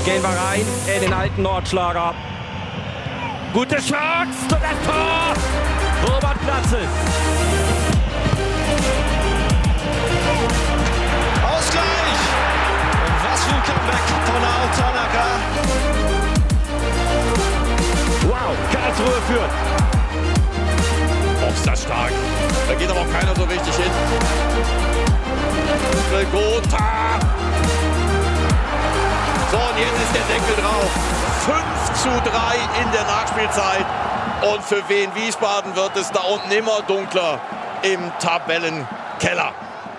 Gehen wir rein in den alten Nordschlager. Gute Chance für das Tor. Robert Platzel. Ausgleich. Und was für ein Comeback von Ao Tanaka. Wow, Karlsruhe führt. Oh, ist das stark. Da geht aber auch keiner so richtig hin. Gotha. So, und jetzt ist der Deckel drauf. 5:3 in der Nachspielzeit. Und für Wien Wiesbaden wird es da unten immer dunkler im Tabellenkeller.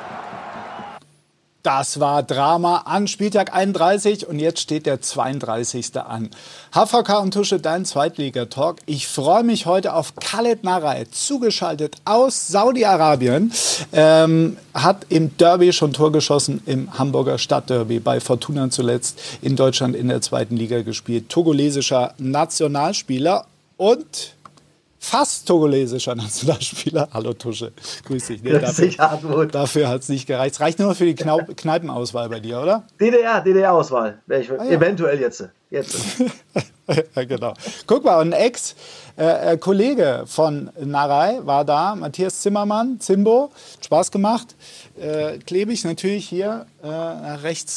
Das war Drama an Spieltag 31 und jetzt steht der 32. an. HVK und Tusche, dein Zweitligatalk. Ich freue mich heute auf Khaled Narey, zugeschaltet aus Saudi-Arabien. Hat im Derby schon Tor geschossen, im Hamburger Stadtderby, bei Fortuna zuletzt, in Deutschland in der zweiten Liga gespielt. Togolesischer Nationalspieler und fast togolesischer Nationalspieler. Hallo Tusche, grüß dich. Nee, dafür hat es nicht gereicht. Es reicht nur für die Kneipenauswahl bei dir, oder? DDR-Auswahl. Eventuell jetzt. Ja, genau. Guck mal, ein Ex-Kollege von Narey war da, Matthias Zimmermann, Zimbo. Spaß gemacht. Klebig natürlich hier rechts.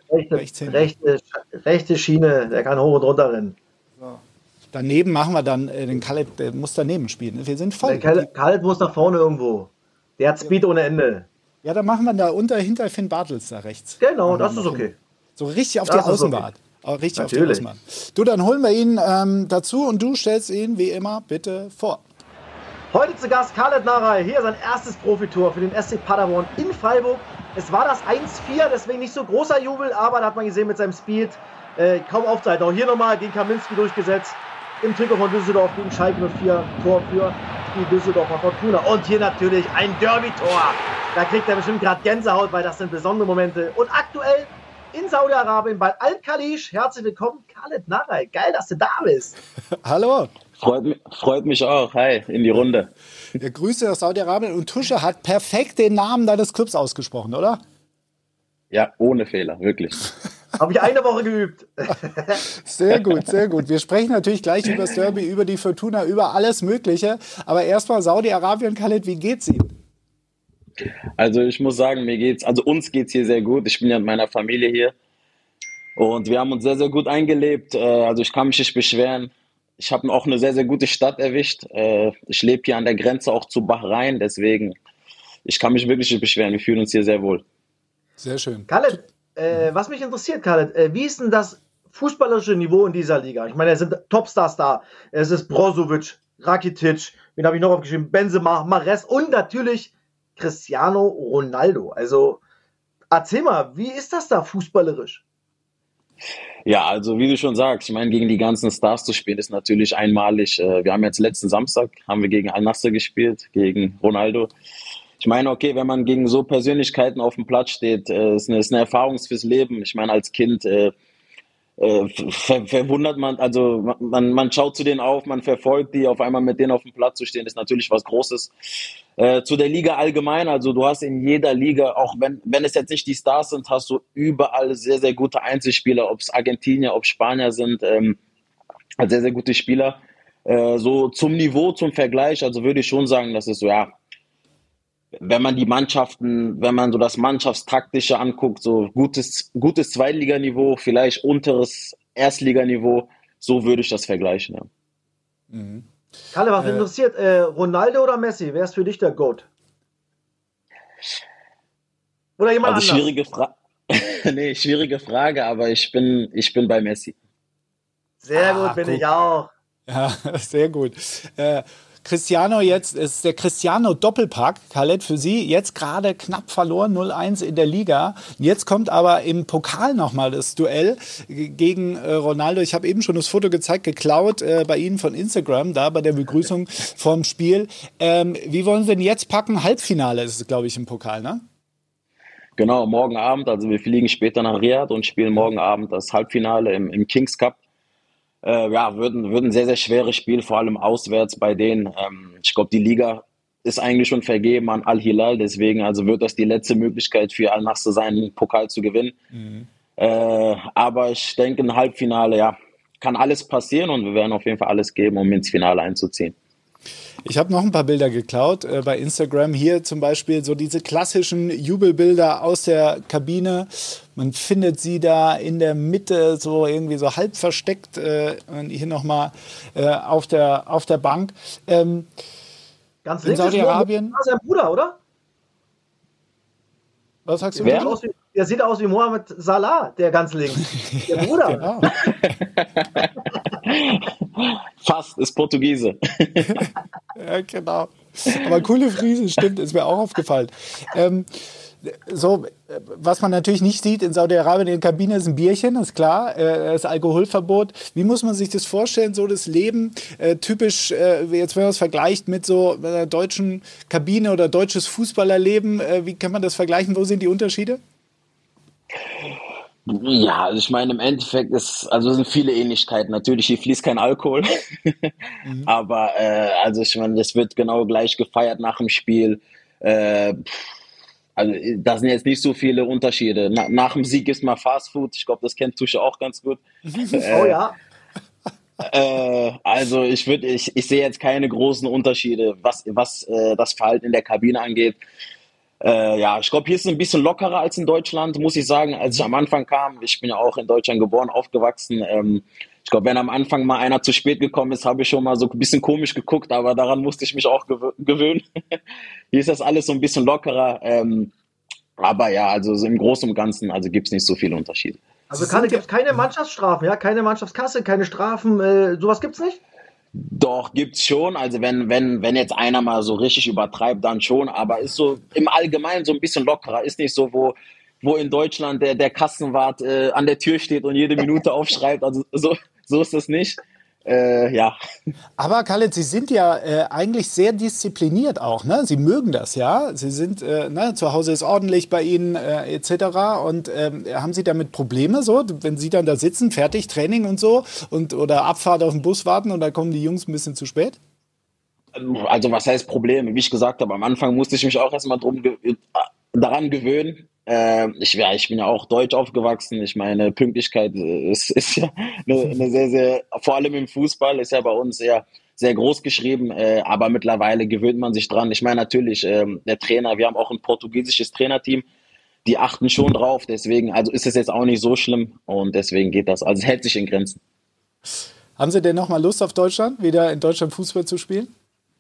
Rechte Schiene, der kann hoch und runter rennen. So. Daneben machen wir dann den Khaled, der muss daneben spielen. Wir sind voll. Khaled muss nach vorne irgendwo. Der hat Speed ohne Ende. Ja, dann machen wir da hinter Finn Bartels da rechts. Genau, das ist okay. So richtig auf die Außenbahn. Okay. Richtig Natürlich. Auf die Außenbahn. Du, dann holen wir ihn dazu und du stellst ihn wie immer bitte vor. Heute zu Gast Khaled Narey. Hier sein erstes Profitor für den SC Paderborn in Freiburg. Es war das 1-4, deswegen nicht so großer Jubel, aber da hat man gesehen mit seinem Speed kaum aufzuhalten. Auch hier nochmal gegen Kaminski durchgesetzt. Im Trikot von Düsseldorf gegen Schalke 04, Tor für die Düsseldorfer Fortuna. Und hier natürlich ein Derby-Tor. Da kriegt er bestimmt gerade Gänsehaut, weil das sind besondere Momente. Und aktuell in Saudi-Arabien bei Al-Khalisch. Herzlich willkommen, Khaled Narey. Geil, dass du da bist. Hallo. Freut mich auch. Hi, in die Runde. Ja, Grüße aus Saudi-Arabien. Und Tusche hat perfekt den Namen deines Clubs ausgesprochen, oder? Ja, ohne Fehler, wirklich. Habe ich eine Woche geübt. Sehr gut, sehr gut. Wir sprechen natürlich gleich über das Derby, über die Fortuna, über alles Mögliche. Aber erstmal Saudi-Arabien, Khaled, wie geht's Ihnen? Also ich muss sagen, uns geht's hier sehr gut. Ich bin ja mit meiner Familie hier. Und wir haben uns sehr, sehr gut eingelebt. Also ich kann mich nicht beschweren. Ich habe auch eine sehr, sehr gute Stadt erwischt. Ich lebe hier an der Grenze auch zu Bahrain. Deswegen, ich kann mich wirklich nicht beschweren. Wir fühlen uns hier sehr wohl. Sehr schön. Khaled, was mich interessiert, Khaled, wie ist denn das fußballerische Niveau in dieser Liga? Ich meine, es sind Topstars da. Es ist Brozovic, Rakitic, wen habe ich noch aufgeschrieben? Benzema, Mahrez und natürlich Cristiano Ronaldo. Also erzähl mal, wie ist das da fußballerisch? Ja, also wie du schon sagst, ich meine, gegen die ganzen Stars zu spielen, ist natürlich einmalig. Wir haben jetzt letzten Samstag, gegen Al-Nassr gespielt, gegen Ronaldo. Ich meine, okay, wenn man gegen so Persönlichkeiten auf dem Platz steht, ist eine Erfahrung fürs Leben. Ich meine, als Kind verwundert man, also man schaut zu denen auf, man verfolgt die, auf einmal mit denen auf dem Platz zu stehen, ist natürlich was Großes. Zu der Liga allgemein, also du hast in jeder Liga, auch wenn es jetzt nicht die Stars sind, hast du überall sehr, sehr gute Einzelspieler, ob es Argentinier, ob Spanier sind, sehr, sehr gute Spieler. So zum Niveau, zum Vergleich, also würde ich schon sagen, dass es so, ja, wenn man so das Mannschaftstaktische anguckt, so gutes Zweitliganiveau, vielleicht unteres Erstliganiveau, so würde ich das vergleichen. Ja. Mhm. Kalle, was mich interessiert, Ronaldo oder Messi? Wer ist für dich der GOAT? Oder jemand anders? Schwierige Frage, aber ich bin bei Messi. Sehr gut, bin ich auch. Ja, sehr gut. Cristiano jetzt ist der Cristiano-Doppelpack, Khaled, für Sie jetzt gerade knapp verloren, 0-1 in der Liga. Jetzt kommt aber im Pokal nochmal das Duell gegen Ronaldo. Ich habe eben schon das Foto gezeigt, geklaut bei Ihnen von Instagram, da bei der Begrüßung vom Spiel. Wie wollen Sie denn jetzt packen? Halbfinale ist es, glaube ich, im Pokal, ne? Genau, morgen Abend, also wir fliegen später nach Riyadh und spielen morgen Abend das Halbfinale im Kings Cup. Wird ein sehr, sehr schweres Spiel, vor allem auswärts bei denen. Ich glaube, die Liga ist eigentlich schon vergeben an Al-Hilal, deswegen also wird das die letzte Möglichkeit für Al-Nassr sein, einen Pokal zu gewinnen. Mhm. Aber ich denke, im Halbfinale, ja, kann alles passieren und wir werden auf jeden Fall alles geben, um ins Finale einzuziehen. Ich habe noch ein paar Bilder geklaut bei Instagram. Hier zum Beispiel so diese klassischen Jubelbilder aus der Kabine. Man findet sie da in der Mitte so irgendwie so halb versteckt. Und hier nochmal auf der Bank. Ganz in links Saudi-Arabien. Das ist sein Bruder, oder? Was sagst du? Wer? Der sieht aus wie Mohamed Salah, der ganz links. Der Bruder. Genau. Fast, ist Portugiese. Ja, genau. Aber coole Friese, stimmt, ist mir auch aufgefallen. Was man natürlich nicht sieht in Saudi-Arabien in der Kabine ist ein Bierchen, ist klar, ist Alkoholverbot. Wie muss man sich das vorstellen, so das Leben, typisch, jetzt wenn man es vergleicht mit so einer deutschen Kabine oder deutsches Fußballerleben, wie kann man das vergleichen, wo sind die Unterschiede? Ja, also ich meine, im Endeffekt sind viele Ähnlichkeiten. Natürlich, hier fließt kein Alkohol, aber also ich meine, das wird genau gleich gefeiert nach dem Spiel. Also da sind jetzt nicht so viele Unterschiede. Nach dem Sieg ist mal Fast Food. Ich glaube, das kennt Tusche auch ganz gut. Oh ja. Also ich sehe jetzt keine großen Unterschiede, was das Verhalten in der Kabine angeht. Ja, ich glaube, hier ist es ein bisschen lockerer als in Deutschland, muss ich sagen. Als ich am Anfang kam, ich bin ja auch in Deutschland geboren, aufgewachsen. Ich glaube, wenn am Anfang mal einer zu spät gekommen ist, habe ich schon mal so ein bisschen komisch geguckt, aber daran musste ich mich auch gewöhnen. Hier ist das alles so ein bisschen lockerer. Aber ja, also im Großen und Ganzen, also gibt es nicht so viele Unterschiede. Also gibt es keine Mannschaftsstrafen, ja? Keine Mannschaftskasse, keine Strafen, sowas gibt es nicht? Doch, gibt's schon. Also wenn jetzt einer mal so richtig übertreibt, dann schon. Aber ist so im Allgemeinen so ein bisschen lockerer. Ist nicht so, wo in Deutschland der Kassenwart an der Tür steht und jede Minute aufschreibt. Also so ist das nicht. Ja. Aber Khaled, Sie sind ja eigentlich sehr diszipliniert auch, ne? Sie mögen das, ja? Sie sind, zu Hause ist ordentlich bei Ihnen, etc. Und haben Sie damit Probleme, so, wenn Sie dann da sitzen, fertig, Training und so, oder Abfahrt auf den Bus warten und da kommen die Jungs ein bisschen zu spät? Also was heißt Probleme? Wie ich gesagt habe, am Anfang musste ich mich auch erstmal daran gewöhnen. Ich bin ja auch deutsch aufgewachsen. Ich meine, Pünktlichkeit ist ja eine sehr, sehr, vor allem im Fußball, ist ja bei uns sehr, sehr groß geschrieben. Aber mittlerweile gewöhnt man sich dran. Ich meine, natürlich, der Trainer, wir haben auch ein portugiesisches Trainerteam, die achten schon drauf. Deswegen, also ist es jetzt auch nicht so schlimm und deswegen geht das. Also es hält sich in Grenzen. Haben Sie denn noch mal Lust auf Deutschland, wieder in Deutschland Fußball zu spielen?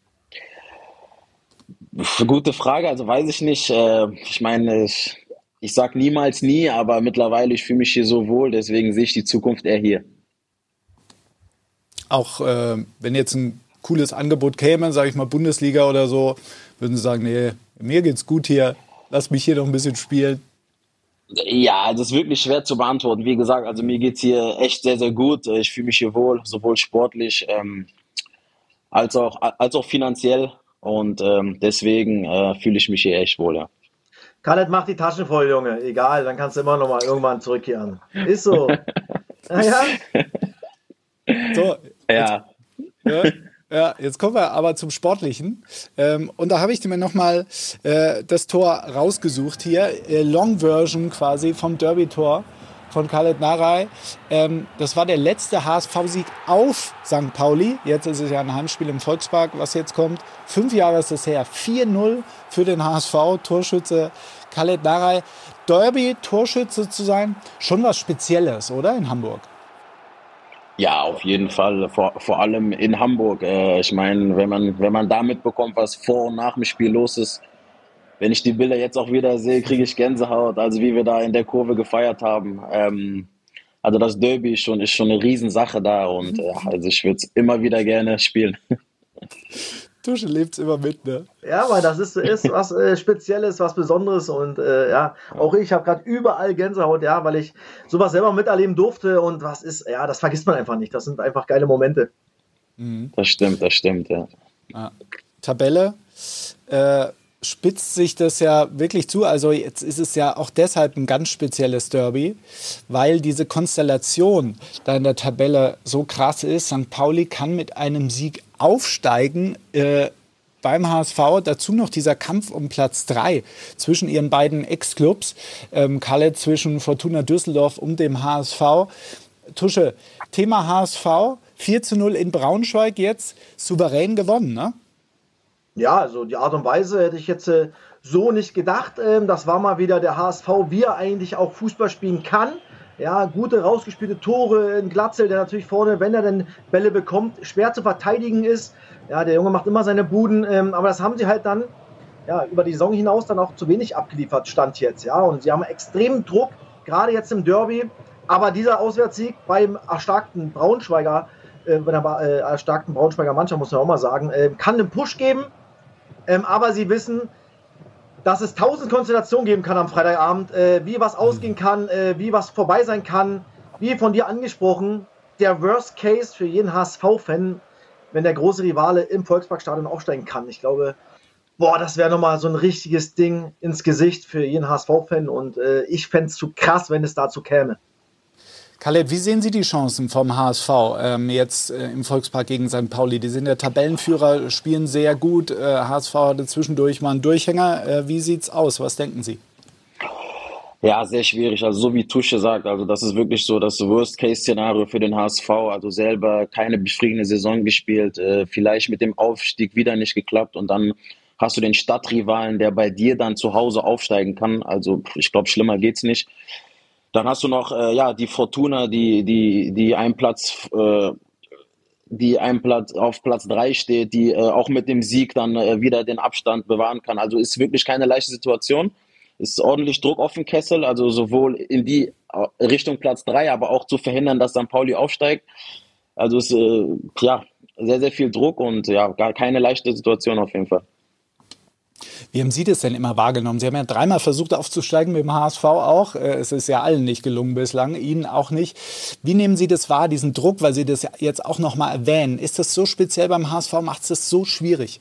Gute Frage, also weiß ich nicht. Ich meine, ich sag niemals nie, aber mittlerweile, ich fühle mich hier so wohl, deswegen sehe ich die Zukunft eher hier. Auch wenn jetzt ein cooles Angebot käme, sage ich mal Bundesliga oder so, würden Sie sagen, nee, mir geht's gut hier, lass mich hier noch ein bisschen spielen? Ja, das ist wirklich schwer zu beantworten. Wie gesagt, also mir geht's hier echt sehr, sehr gut. Ich fühle mich hier wohl, sowohl sportlich als auch finanziell. Und deswegen fühle ich mich hier echt wohl, ja. Khaled, mach die Taschen voll, Junge. Egal, dann kannst du immer noch mal irgendwann zurückkehren. Ist so. Naja. So. Ja. Ja, jetzt kommen wir aber zum Sportlichen. Und da habe ich mir nochmal das Tor rausgesucht hier. Long Version quasi vom Derby-Tor von Khaled Narey. Das war der letzte HSV-Sieg auf St. Pauli. Jetzt ist es ja ein Heimspiel im Volkspark, was jetzt kommt. 5 Jahre ist es her. 4-0 für den HSV. Torschütze Khaled Narey. Derby-Torschütze zu sein, schon was Spezielles, oder? In Hamburg. Ja, auf jeden Fall. Vor allem in Hamburg. Ich meine, wenn man da mitbekommt, was vor und nach dem Spiel los ist, wenn ich die Bilder jetzt auch wieder sehe, kriege ich Gänsehaut. Also wie wir da in der Kurve gefeiert haben. Also das Derby ist schon eine Riesensache da und also ich würde es immer wieder gerne spielen. Tusche lebt's immer mit, ne? Ja, weil das ist was Spezielles, was Besonderes und ja, auch ich habe gerade überall Gänsehaut, ja, weil ich sowas selber miterleben durfte und das vergisst man einfach nicht. Das sind einfach geile Momente. Das stimmt, ja. Tabelle, spitzt sich das ja wirklich zu. Also jetzt ist es ja auch deshalb ein ganz spezielles Derby, weil diese Konstellation da in der Tabelle so krass ist. St. Pauli kann mit einem Sieg aufsteigen beim HSV. Dazu noch dieser Kampf um Platz 3 zwischen ihren beiden Ex-Clubs. Khaled zwischen Fortuna Düsseldorf und dem HSV. Tusche, Thema HSV, 4:0 in Braunschweig jetzt, souverän gewonnen, ne? Ja, also die Art und Weise hätte ich jetzt so nicht gedacht. Das war mal wieder der HSV, wie er eigentlich auch Fußball spielen kann. Ja, gute rausgespielte Tore, ein Glatzel, der natürlich vorne, wenn er denn Bälle bekommt, schwer zu verteidigen ist. Ja, der Junge macht immer seine Buden, aber das haben sie halt dann über die Saison hinaus dann auch zu wenig abgeliefert, Stand jetzt. Ja, und sie haben extremen Druck, gerade jetzt im Derby. Aber dieser Auswärtssieg beim erstarkten Braunschweiger, Mannschaft, muss man auch mal sagen, kann einen Push geben. Aber sie wissen, dass es 1000 Konstellationen geben kann am Freitagabend, wie was ausgehen kann, wie was vorbei sein kann. Wie von dir angesprochen, der Worst Case für jeden HSV-Fan, wenn der große Rivale im Volksparkstadion aufsteigen kann. Ich glaube, das wäre nochmal so ein richtiges Ding ins Gesicht für jeden HSV-Fan. Und ich fände es zu krass, wenn es dazu käme. Khaled, wie sehen Sie die Chancen vom HSV jetzt im Volkspark gegen St. Pauli? Die sind der Tabellenführer, spielen sehr gut. HSV hatte zwischendurch mal einen Durchhänger. Wie sieht's aus? Was denken Sie? Ja, sehr schwierig. Also so wie Tusche sagt, also das ist wirklich so das Worst-Case-Szenario für den HSV. Also selber keine befriedigende Saison gespielt, vielleicht mit dem Aufstieg wieder nicht geklappt und dann hast du den Stadtrivalen, der bei dir dann zu Hause aufsteigen kann. Also ich glaube, schlimmer geht's nicht. Dann hast du noch die Fortuna, die einen Platz auf Platz 3 steht, die auch mit dem Sieg dann wieder den Abstand bewahren kann. Also ist wirklich keine leichte Situation. Ist ordentlich Druck auf den Kessel, also sowohl in die Richtung Platz 3, aber auch zu verhindern, dass St. Pauli aufsteigt. Also ist sehr, sehr viel Druck und gar keine leichte Situation auf jeden Fall. Wie haben Sie das denn immer wahrgenommen? Sie haben ja 3-mal versucht aufzusteigen mit dem HSV auch. Es ist ja allen nicht gelungen bislang, Ihnen auch nicht. Wie nehmen Sie das wahr, diesen Druck, weil Sie das jetzt auch noch mal erwähnen? Ist das so speziell beim HSV? Macht es das so schwierig?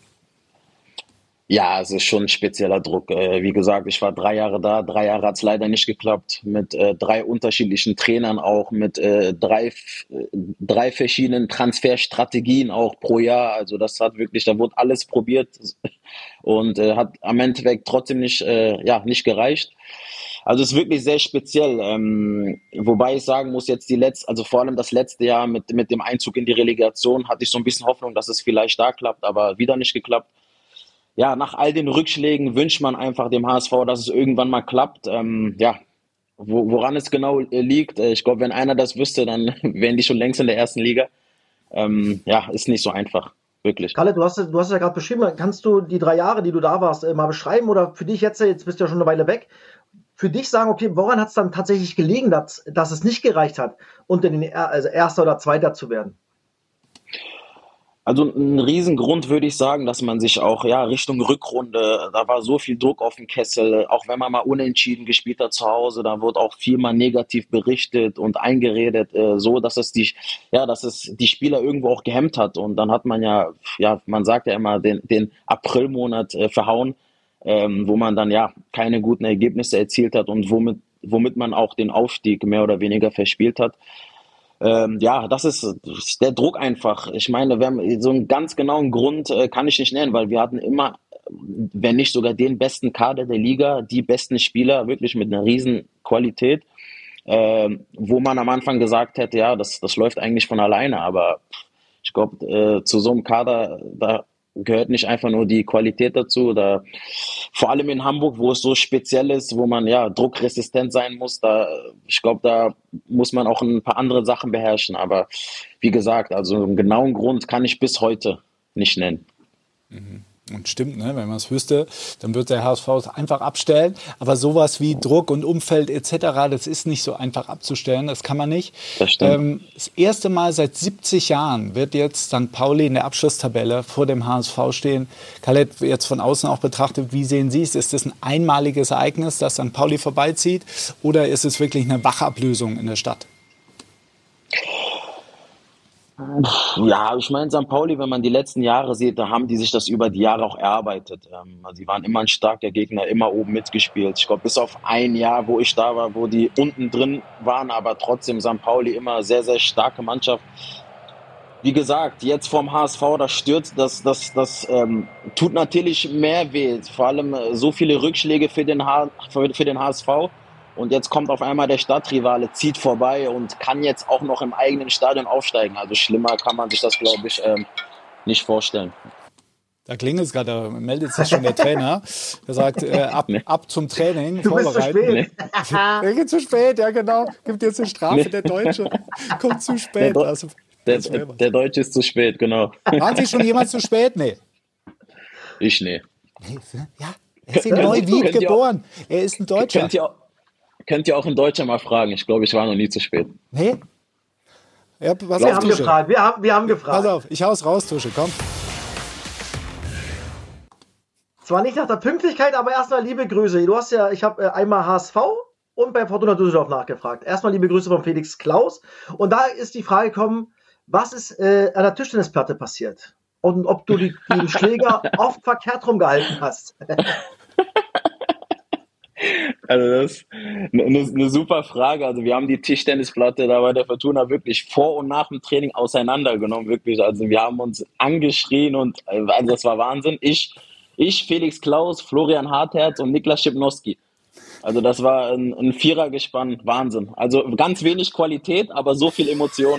Ja, es ist schon ein spezieller Druck. Wie gesagt, ich war 3 Jahre da. 3 Jahre hat es leider nicht geklappt. Mit 3 unterschiedlichen Trainern auch, mit 3 verschiedenen Transferstrategien auch pro Jahr. Also da wurde alles probiert und hat am Endeffekt trotzdem nicht gereicht. Also es ist wirklich sehr speziell. Wobei ich sagen muss, jetzt vor allem das letzte Jahr mit dem Einzug in die Relegation hatte ich so ein bisschen Hoffnung, dass es vielleicht da klappt, aber wieder nicht geklappt. Ja, nach all den Rückschlägen wünscht man einfach dem HSV, dass es irgendwann mal klappt. Woran es genau liegt, ich glaube, wenn einer das wüsste, dann wären die schon längst in der ersten Liga. Ist nicht so einfach, wirklich. Kalle, du hast es ja gerade beschrieben. Kannst du die 3 Jahre, die du da warst, mal beschreiben? Oder für dich jetzt bist du ja schon eine Weile weg, für dich sagen, okay, woran hat es dann tatsächlich gelegen, dass es nicht gereicht hat, unter den Erster oder Zweiter zu werden? Also ein Riesengrund würde ich sagen, dass man sich auch Richtung Rückrunde, da war so viel Druck auf dem Kessel, auch wenn man mal unentschieden gespielt hat zu Hause, da wurde auch viel mal negativ berichtet und eingeredet, so dass es die Spieler irgendwo auch gehemmt hat. Und dann hat man man sagt ja immer den Aprilmonat verhauen, wo man dann keine guten Ergebnisse erzielt hat und womit man auch den Aufstieg mehr oder weniger verspielt hat. Das ist der Druck einfach. Ich meine, so einen ganz genauen Grund kann ich nicht nennen, weil wir hatten immer, wenn nicht sogar den besten Kader der Liga, die besten Spieler, wirklich mit einer riesen Qualität, wo man am Anfang gesagt hätte, das läuft eigentlich von alleine, aber ich glaube, zu so einem Kader, da gehört nicht einfach nur die Qualität dazu, vor allem in Hamburg, wo es so speziell ist, wo man druckresistent sein muss, ich glaube, da muss man auch ein paar andere Sachen beherrschen, aber wie gesagt, also einen genauen Grund kann ich bis heute nicht nennen. Und stimmt, ne? Wenn man es wüsste, dann wird der HSV es einfach abstellen. Aber sowas wie Druck und Umfeld etc., das ist nicht so einfach abzustellen. Das kann man nicht. Das stimmt. Das erste Mal seit 70 Jahren wird jetzt St. Pauli in der Abschlusstabelle vor dem HSV stehen. Khaled, jetzt von außen auch betrachtet, wie sehen Sie es? Ist das ein einmaliges Ereignis, dass St. Pauli vorbeizieht? Oder ist es wirklich eine Wachablösung in der Stadt? Ja, ich meine, St. Pauli, wenn man die letzten Jahre sieht, da haben die sich das über die Jahre auch erarbeitet. Sie waren immer ein starker Gegner, immer oben mitgespielt. Ich glaube, bis auf ein Jahr, wo ich da war, wo die unten drin waren, aber trotzdem St. Pauli immer sehr, sehr starke Mannschaft. wie gesagt, jetzt vom HSV, das stürzt, das tut natürlich mehr weh. Vor allem so viele Rückschläge für den HSV. Und jetzt kommt auf einmal der Stadtrivale, zieht vorbei und kann jetzt auch noch im eigenen Stadion aufsteigen. Also schlimmer kann man sich das, glaube ich, nicht vorstellen. Da klingelt es gerade, da meldet sich schon der Trainer. Der sagt, ab zum Training. Du bist zu spät. Er geht zu spät, ja genau. Gibt jetzt eine Strafe, der Deutsche kommt zu spät. Der Deutsche ist zu spät, genau. Waren Sie schon jemals zu spät? Nee. Ich nee. Ja, er ist in Neuwied geboren. Er ist ein Deutscher. Könnt ihr auch in Deutschland mal fragen. Ich glaube, ich war noch nie zu spät. Nee? Ja, pass Wir auf, haben Tusche. gefragt. Wir haben gefragt. Pass auf, ich hau's raus, Tusche, komm. Zwar nicht nach der Pünktlichkeit, aber erstmal liebe Grüße. Ich habe einmal HSV und bei Fortuna Düsseldorf nachgefragt. Erstmal liebe Grüße von Felix Klaus. Und da ist die Frage gekommen, was ist an der Tischtennisplatte passiert? Und ob du den Schläger oft verkehrt rumgehalten hast. Also das ist eine super Frage. Also wir haben die Tischtennisplatte da bei der Fortuna wirklich vor und nach dem Training auseinandergenommen, wirklich. Also wir haben uns angeschrien und also das war Wahnsinn. Ich, Felix Klaus, Florian Hartherz und Niklas Schipnowski. Also das war ein Vierergespann, Wahnsinn. Also ganz wenig Qualität, aber so viel Emotion.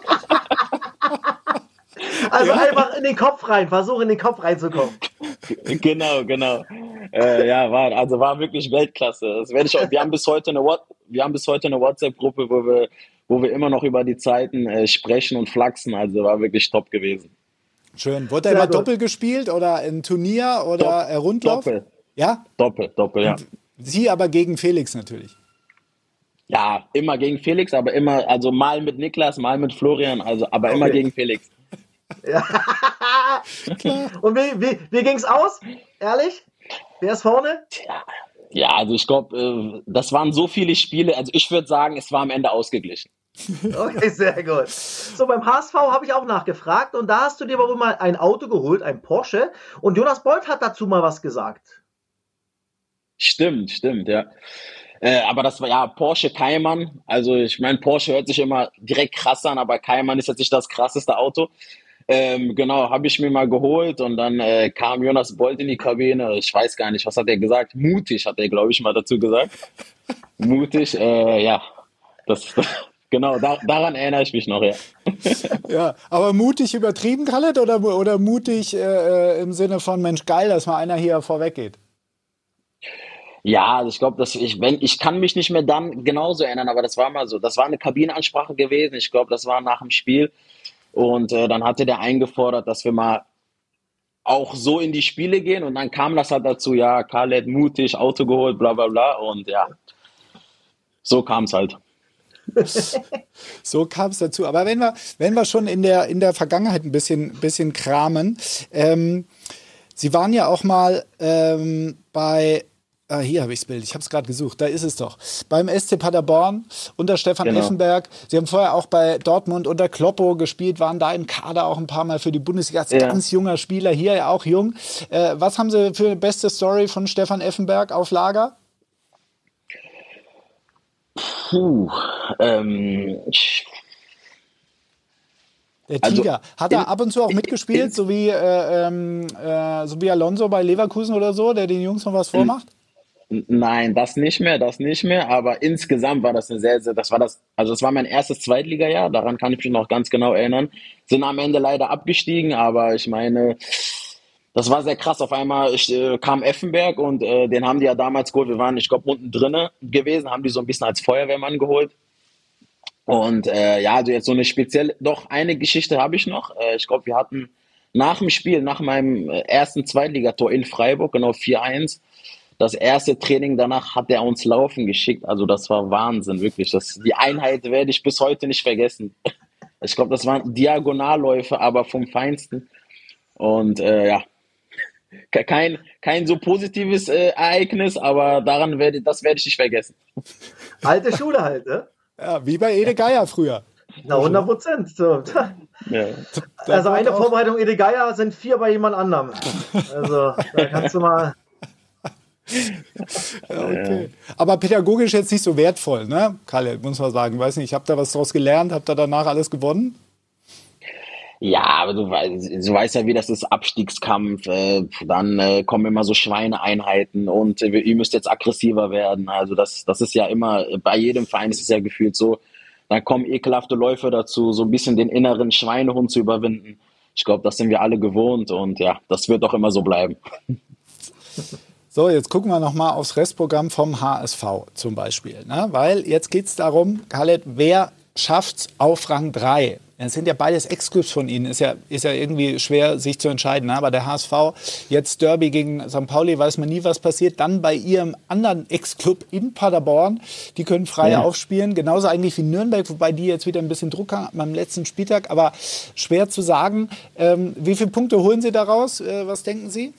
Also einfach in den Kopf rein, versuch in den Kopf reinzukommen. Genau. War wirklich Weltklasse. Das werde ich auch, wir haben bis heute eine WhatsApp-Gruppe, wo wir immer noch über die Zeiten sprechen und flachsen. Also war wirklich top gewesen. Schön. Wurde immer Doppel gespielt oder ein Turnier oder Rundlauf? Doppel. Ja? Doppel, ja. Sie aber gegen Felix natürlich. Ja, immer gegen Felix, aber immer, also mal mit Niklas, mal mit Florian, aber immer gegen Felix. Ja. Und wie ging's aus? Ehrlich? Wer ist vorne? Ja, also ich glaube, das waren so viele Spiele. Also ich würde sagen, es war am Ende ausgeglichen. Okay, sehr gut. So, beim HSV habe ich auch nachgefragt und da hast du dir aber wohl mal ein Auto geholt, ein Porsche. Und Jonas Bolt hat dazu mal was gesagt. Stimmt, ja. Aber das war ja Porsche Cayman. Also ich meine, Porsche hört sich immer direkt krass an, aber Cayman ist jetzt nicht das krasseste Auto. Genau, habe ich mir mal geholt und dann kam Jonas Bolt in die Kabine. Ich weiß gar nicht, was hat er gesagt? Mutig, hat er, glaube ich, mal dazu gesagt. Mutig, ja. Genau, daran erinnere ich mich noch, ja. Ja, aber mutig übertrieben, Khaled, oder mutig im Sinne von, Mensch, geil, dass mal einer hier vorweg geht? Ja, also ich glaube, ich kann mich nicht mehr dann genauso erinnern, aber das war mal so. Das war eine Kabinenansprache gewesen. Ich glaube, das war nach dem Spiel. Und dann hatte der eingefordert, dass wir mal auch so in die Spiele gehen. Und dann kam das halt dazu, ja, Khaled mutig, Auto geholt, bla bla bla. Und ja, so kam es halt. So kam es dazu. Aber wenn wir schon in der Vergangenheit ein bisschen kramen, Sie waren ja auch mal bei... hier habe ich das Bild, ich habe es gerade gesucht, da ist es doch. Beim SC Paderborn unter Stefan Effenberg. Sie haben vorher auch bei Dortmund unter Kloppo gespielt, waren da im Kader auch ein paar Mal für die Bundesliga. Als ganz junger Spieler, hier ja auch jung. Was haben Sie für eine beste Story von Stefan Effenberg auf Lager? Der Tiger. Hat er ab und zu auch mitgespielt, so wie Alonso bei Leverkusen oder so, der den Jungs noch was vormacht? Nein, das nicht mehr, aber insgesamt war das das war mein erstes Zweitligajahr, daran kann ich mich noch ganz genau erinnern, sind am Ende leider abgestiegen, aber ich meine, das war sehr krass, auf einmal kam Effenberg und den haben die ja damals geholt, wir waren, ich glaube, unten drinne gewesen, haben die so ein bisschen als Feuerwehrmann geholt und also jetzt so eine spezielle, doch eine Geschichte habe ich noch, ich glaube, wir hatten nach dem Spiel, nach meinem ersten Zweitligator in Freiburg, genau 4-1, das erste Training danach hat er uns laufen geschickt. Also das war Wahnsinn, wirklich. Die Einheit werde ich bis heute nicht vergessen. Ich glaube, das waren Diagonalläufe, aber vom Feinsten. Und kein so positives Ereignis, aber das werde ich nicht vergessen. Alte Schule halt, ne? Ja, wie bei Ede Geier früher. Na, 100%. So. Ja. Also eine Vorbereitung Ede Geier sind 4 bei jemand anderem. Also da kannst du mal... Ja, okay. Aber pädagogisch jetzt nicht so wertvoll, ne? Kalle, muss man sagen. Weiß nicht, habt ihr was daraus gelernt? Habt ihr danach alles gewonnen? Ja, aber du weißt ja, wie das ist, Abstiegskampf, dann kommen immer so Schweineeinheiten und ihr müsst jetzt aggressiver werden. Also das ist ja immer, bei jedem Verein ist es ja gefühlt so, dann kommen ekelhafte Läufe dazu, so ein bisschen den inneren Schweinehund zu überwinden. Ich glaube, das sind wir alle gewohnt und ja, das wird auch immer so bleiben. So, jetzt gucken wir nochmal aufs Restprogramm vom HSV zum Beispiel. Ne? Weil jetzt geht es darum, Khaled, wer schafft's auf Rang 3? Es sind ja beides Ex-Clubs von Ihnen. Ist ja irgendwie schwer, sich zu entscheiden. Ne? Aber der HSV, jetzt Derby gegen St. Pauli, weiß man nie, was passiert. Dann bei Ihrem anderen Ex-Club in Paderborn. Die können frei aufspielen. Genauso eigentlich wie Nürnberg, wobei die jetzt wieder ein bisschen Druck haben beim letzten Spieltag. Aber schwer zu sagen. Wie viele Punkte holen Sie daraus? Was denken Sie?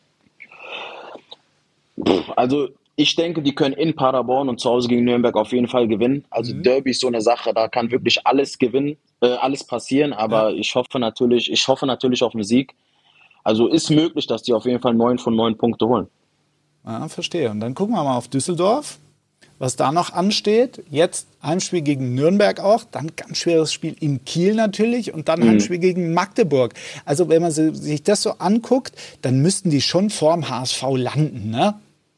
Also ich denke, die können in Paderborn und zu Hause gegen Nürnberg auf jeden Fall gewinnen. Also Derby ist so eine Sache, da kann wirklich alles alles passieren, aber ich hoffe natürlich auf einen Sieg. Also ist möglich, dass die auf jeden Fall 9 von 9 Punkte holen. Ja, verstehe. Und dann gucken wir mal auf Düsseldorf, was da noch ansteht. Jetzt Heimspiel gegen Nürnberg auch, dann ganz schweres Spiel in Kiel natürlich und dann Heimspiel gegen Magdeburg. Also wenn man sich das so anguckt, dann müssten die schon vorm HSV landen, ne?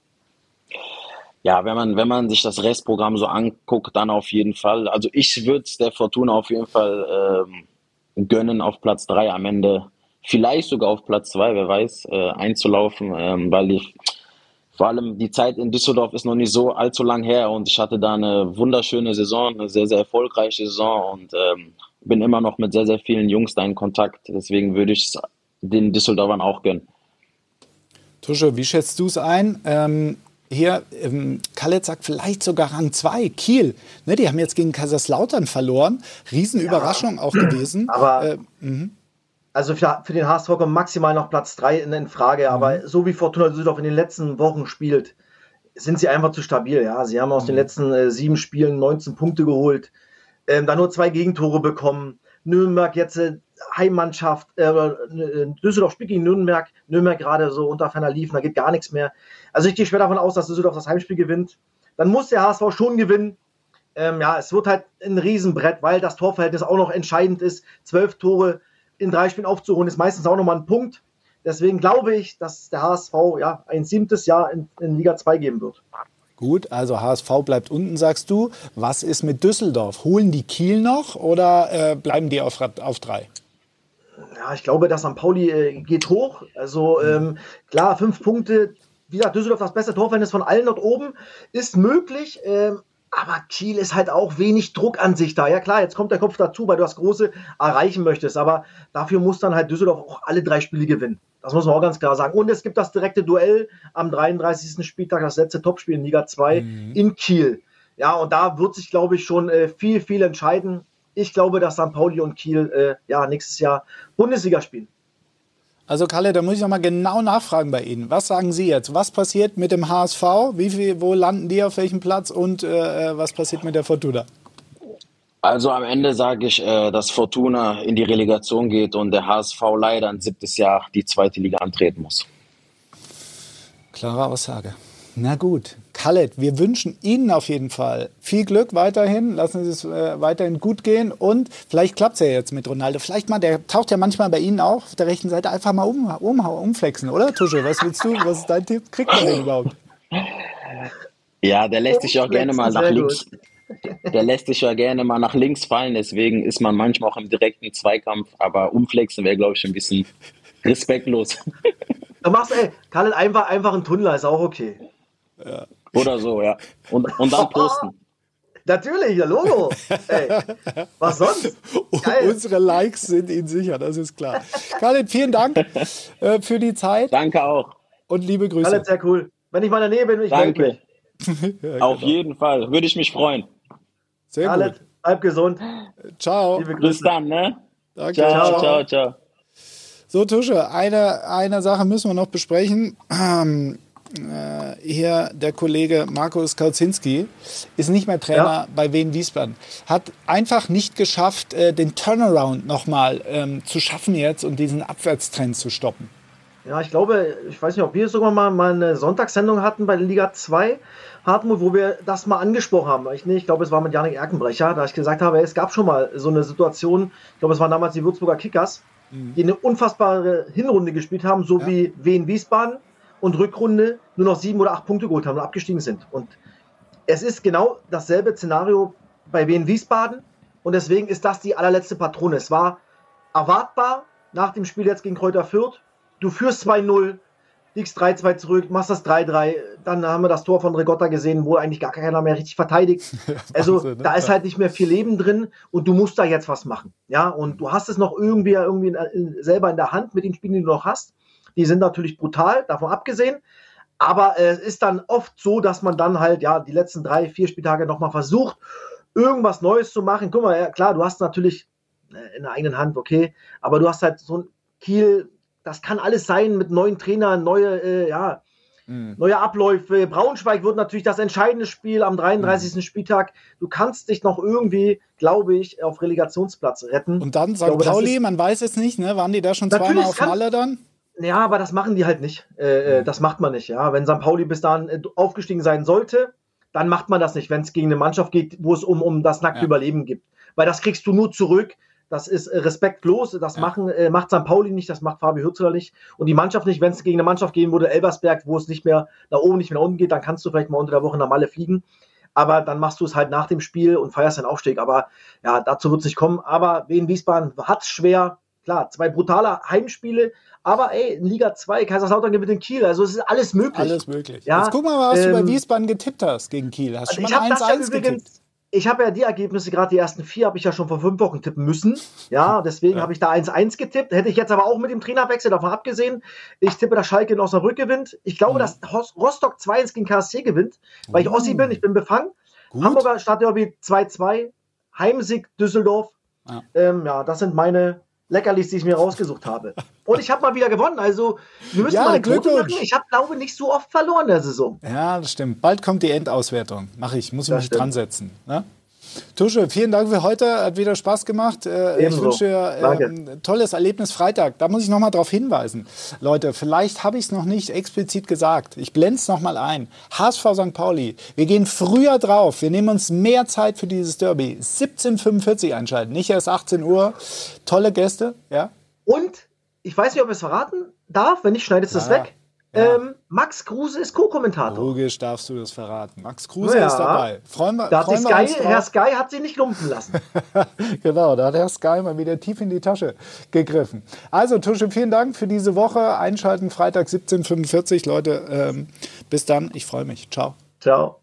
Ja, wenn man sich das Restprogramm so anguckt, dann auf jeden Fall. Also ich würde es der Fortuna auf jeden Fall gönnen, auf Platz 3 am Ende, vielleicht sogar auf Platz 2, wer weiß, einzulaufen, weil vor allem die Zeit in Düsseldorf ist noch nicht so allzu lang her und ich hatte da eine wunderschöne Saison, eine sehr, sehr erfolgreiche Saison und bin immer noch mit sehr, sehr vielen Jungs da in Kontakt. Deswegen würde ich es den Düsseldorfern auch gönnen. Tusche, wie schätzt du es ein? Hier, Khaled sagt vielleicht sogar Rang 2, Kiel. Ne, die haben jetzt gegen Kaiserslautern verloren. Riesenüberraschung auch gewesen. Aber also für den HSV kommt maximal noch Platz 3 in Frage. Aber so wie Fortuna Düsseldorf in den letzten Wochen spielt, sind sie einfach zu stabil. Ja, sie haben aus den letzten 7 Spielen 19 Punkte geholt, da nur 2 Gegentore bekommen. Nürnberg jetzt Heimmannschaft, Düsseldorf spielt gegen Nürnberg gerade so unter ferner Liefen, da geht gar nichts mehr. Also ich gehe schwer davon aus, dass Düsseldorf das Heimspiel gewinnt. Dann muss der HSV schon gewinnen. Es wird halt ein Riesenbrett, weil das Torverhältnis auch noch entscheidend ist. 12 Tore in 3 Spielen aufzuholen, ist meistens auch nochmal ein Punkt. Deswegen glaube ich, dass der HSV ein 7. Jahr in Liga 2 geben wird. Gut, also HSV bleibt unten, sagst du. Was ist mit Düsseldorf? Holen die Kiel noch oder bleiben die auf 3? Ja, ich glaube, dass St. Pauli geht hoch. Also klar, 5 Punkte. Wie gesagt, Düsseldorf das beste Torverhältnis von allen dort oben. Ist möglich. Aber Kiel ist halt auch wenig Druck an sich da. Ja klar, jetzt kommt der Kopf dazu, weil du das Große erreichen möchtest. Aber dafür muss dann halt Düsseldorf auch alle 3 Spiele gewinnen. Das muss man auch ganz klar sagen. Und es gibt das direkte Duell am 33. Spieltag, das letzte Topspiel in Liga 2 in Kiel. Ja, und da wird sich, glaube ich, schon viel, viel entscheiden. Ich glaube, dass St. Pauli und Kiel nächstes Jahr Bundesliga spielen. Also Kalle, da muss ich noch mal genau nachfragen bei Ihnen. Was sagen Sie jetzt? Was passiert mit dem HSV? Wo landen die auf welchem Platz? Und was passiert mit der Fortuna? Also am Ende sage ich, dass Fortuna in die Relegation geht und der HSV leider ein 7. Jahr die 2. Liga antreten muss. Klare Aussage. Na gut, Khaled, wir wünschen Ihnen auf jeden Fall viel Glück weiterhin. Lassen Sie es weiterhin gut gehen und vielleicht klappt es ja jetzt mit Ronaldo. Vielleicht mal, der taucht ja manchmal bei Ihnen auch auf der rechten Seite, einfach mal umflexen, oder Tusche? Was willst du? Was ist dein Tipp? Kriegt man den überhaupt? Ja, der lässt sich auch gerne mal nach links. Der lässt sich ja gerne mal nach links fallen, deswegen ist man manchmal auch im direkten Zweikampf, aber umflexen wäre, glaube ich, ein bisschen respektlos. Du machst, Khaled, einfach einen Tunnel, ist auch okay. Ja. Oder so, ja. Und dann posten. Natürlich, der Logo. Was sonst? Geil. Unsere Likes sind Ihnen sicher, das ist klar. Khaled, vielen Dank für die Zeit. Danke auch. Und liebe Grüße. Khaled, sehr cool. Wenn ich mal in der Nähe bin, Danke. Ja, auf jeden Fall. Würde ich mich freuen. Sehr Khaled, gut. bleib gesund. Ciao. Liebe Grüße. Bis dann, ne? Danke. Ciao. So, Tusche, eine Sache müssen wir noch besprechen. Hier der Kollege Markus Kauzinski ist nicht mehr Trainer bei Wien Wiesbaden. Hat einfach nicht geschafft, den Turnaround nochmal zu schaffen jetzt und diesen Abwärtstrend zu stoppen. Ja, ich glaube, ich weiß nicht, ob wir sogar mal eine Sonntagssendung hatten bei der Liga 2, Hartmut, wo wir das mal angesprochen haben. Ich glaube, es war mit Jannik Erkenbrecher, da ich gesagt habe, es gab schon mal so eine Situation, ich glaube, es waren damals die Würzburger Kickers, die eine unfassbare Hinrunde gespielt haben, so wie Wien Wiesbaden, und Rückrunde nur noch 7 oder 8 Punkte geholt haben und abgestiegen sind. Und es ist genau dasselbe Szenario bei Wien Wiesbaden, und deswegen ist das die allerletzte Patrone. Es war erwartbar nach dem Spiel jetzt gegen Kräuter Fürth. Du führst 2-0, liegst 3-2 zurück, machst das 3-3. Dann haben wir das Tor von Rigotta gesehen, wo eigentlich gar keiner mehr richtig verteidigt. Also Wahnsinn, ne? Da ist halt nicht mehr viel Leben drin und du musst da jetzt was machen. Ja, und du hast es noch irgendwie selber in der Hand mit den Spielen, die du noch hast. Die sind natürlich brutal, davon abgesehen. Aber es ist dann oft so, dass man dann halt die letzten 3-4 Spieltage nochmal versucht, irgendwas Neues zu machen. Guck mal, ja, klar, du hast natürlich in der eigenen Hand, okay, aber du hast halt so ein Kiel, das kann alles sein mit neuen Trainern, neue Abläufe. Braunschweig wird natürlich das entscheidende Spiel am 33. Spieltag. Du kannst dich noch irgendwie, glaube ich, auf Relegationsplatz retten. Und dann St. Pauli, man weiß es nicht, ne? Waren die da schon zweimal auf Malle dann? Ja, aber das machen die halt nicht. Das macht man nicht, ja. Wenn St. Pauli bis dahin aufgestiegen sein sollte, dann macht man das nicht, wenn es gegen eine Mannschaft geht, wo es um das nackte Überleben geht. Weil das kriegst du nur zurück. Das ist respektlos. Das macht St. Pauli nicht, das macht Fabi Hürzeler nicht. Und die Mannschaft nicht, wenn es gegen eine Mannschaft gehen würde, Elversberg, wo es nicht mehr nach oben, nicht mehr nach unten geht, dann kannst du vielleicht mal unter der Woche nach Malle fliegen. Aber dann machst du es halt nach dem Spiel und feierst den Aufstieg. Aber ja, dazu wird es nicht kommen. Aber Wien Wiesbaden hat es schwer. Klar, 2 brutale Heimspiele. Aber in Liga 2, Kaiserslautern gewinnt in Kiel. Also es ist alles möglich. Alles möglich. Ja, jetzt guck mal, was du bei Wiesbaden getippt hast gegen Kiel. Hast du schon mal 1-1 getippt? Ich habe ja die Ergebnisse, gerade die ersten 4, habe ich ja schon vor 5 Wochen tippen müssen. Ja, deswegen habe ich da 1-1 getippt. Hätte ich jetzt aber auch mit dem Trainerwechsel davon abgesehen. Ich tippe, dass Schalke in Osnabrück gewinnt. Ich glaube, dass Rostock 2-1 gegen KSC gewinnt, weil ich Ossi bin. Ich bin befangen. Gut. Hamburger Stadtderby 2-2. Heimsieg Düsseldorf. Das sind meine Leckerlis, die ich mir rausgesucht habe. Und ich habe mal wieder gewonnen. Also, wir müssen mal eine Quote machen. Ich habe, glaube ich, nicht so oft verloren in der Saison. Ja, das stimmt. Bald kommt die Endauswertung. Muss ich mich dran setzen. Ne? Tusche, vielen Dank für heute. Hat wieder Spaß gemacht. Ich wünsche dir ein tolles Erlebnis Freitag. Da muss ich noch mal darauf hinweisen. Leute, vielleicht habe ich es noch nicht explizit gesagt. Ich blende es noch mal ein. HSV St. Pauli. Wir gehen früher drauf. Wir nehmen uns mehr Zeit für dieses Derby. 17:45 einschalten, nicht erst 18 Uhr. Tolle Gäste. Ja. Und ich weiß nicht, ob ich es verraten darf. Wenn nicht, schneidet es weg. Ja. Max Kruse ist Co-Kommentator. Logisch darfst du das verraten. Max Kruse ist dabei. Herr Sky hat sich nicht lumpen lassen. Genau, da hat Herr Sky mal wieder tief in die Tasche gegriffen. Also, Tusche, vielen Dank für diese Woche. Einschalten Freitag 17:45. Leute, bis dann. Ich freue mich. Ciao. Ciao.